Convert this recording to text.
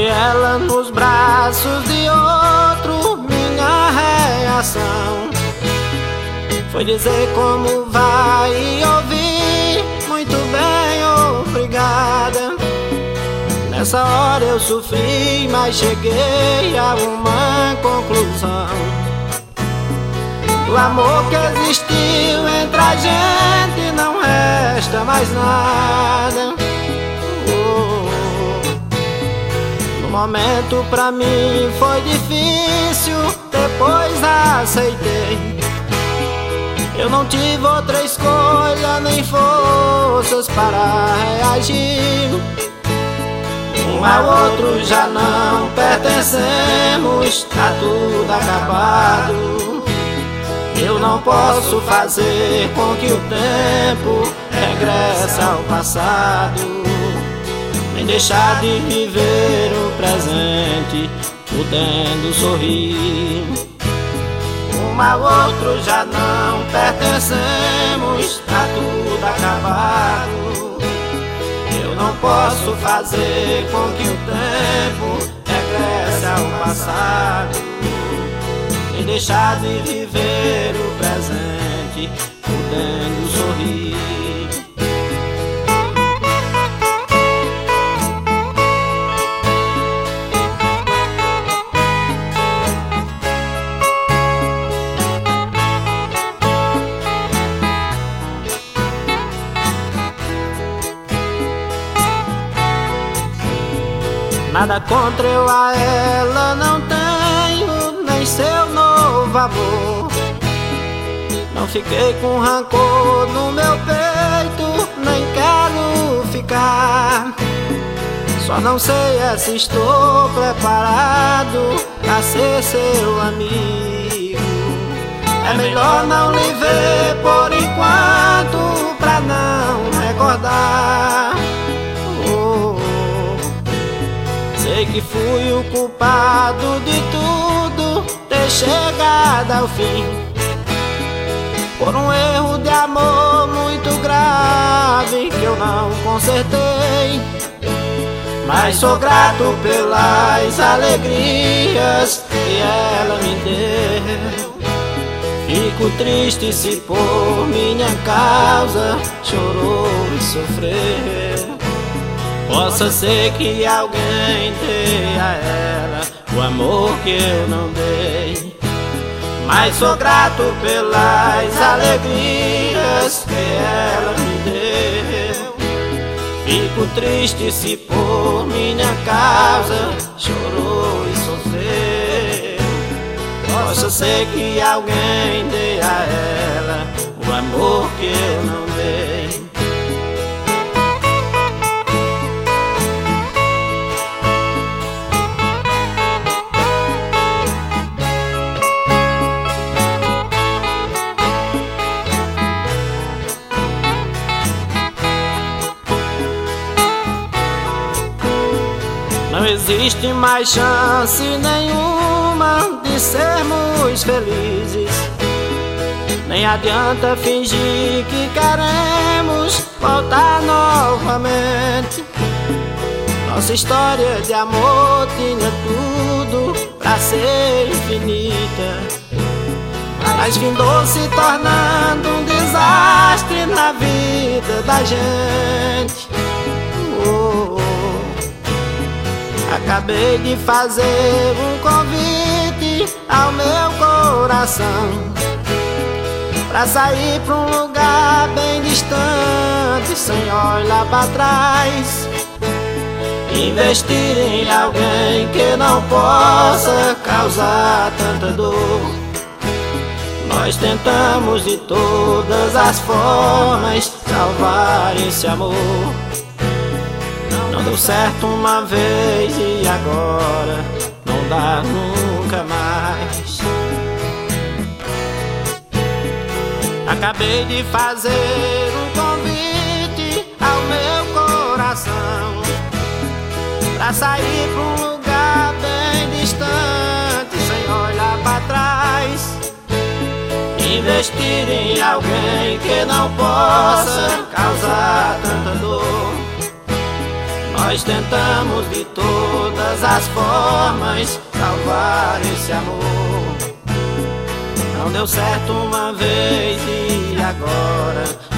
vi ela nos braços de outro, minha reação foi dizer como vai e ouvir muito bem, obrigada. Nessa hora eu sofri, mas cheguei a uma conclusão. Do amor que existiu entre a gente não resta mais nada. No momento pra mim foi difícil, depois aceitei. Eu não tive outra escolha, nem forças para reagir. Um ao outro já não pertencemos, tá tudo acabado. Eu não posso fazer com que o tempo regresse ao passado, nem deixar de viver o presente, podendo sorrir. Um ao outro já não pertencemos, tá tudo acabado. Eu não posso fazer com que o tempo regresse ao passado, nem deixar de viver o presente, podendo sorrir. Nada contra eu a ela não tenho, nem seu novo amor. Não fiquei com rancor no meu peito, nem quero ficar. Só não sei se estou preparado pra ser seu amigo. É melhor não lhe ver por enquanto, pra não recordar. Sei que fui o culpado de tudo ter chegado ao fim, por um erro de amor muito grave que eu não consertei. Mas sou grato pelas alegrias que ela me deu. Fico triste se por minha causa chorou e sofreu. Possa ser que alguém dê a ela o amor que eu não dei, mas sou grato pelas alegrias que ela me deu. Fico triste se por minha causa chorou e sofreu. Possa ser que alguém dê a ela o amor que eu não dei. Não existe mais chance nenhuma de sermos felizes. Nem adianta fingir que queremos voltar novamente. Nossa história de amor tinha tudo pra ser infinita, mas findou se tornando um desastre na vida da gente. Acabei de fazer um convite ao meu coração pra sair pra um lugar bem distante, sem olhar pra trás. Investir em alguém que não possa causar tanta dor. Nós tentamos de todas as formas salvar esse amor. Não deu certo uma vez e agora não dá nunca mais. Acabei de fazer um convite ao meu coração pra sair pra um lugar bem distante, sem olhar pra trás. Investir em alguém que não possa causar tanta dor. Nós tentamos de todas as formas salvar esse amor. Não deu certo uma vez e agora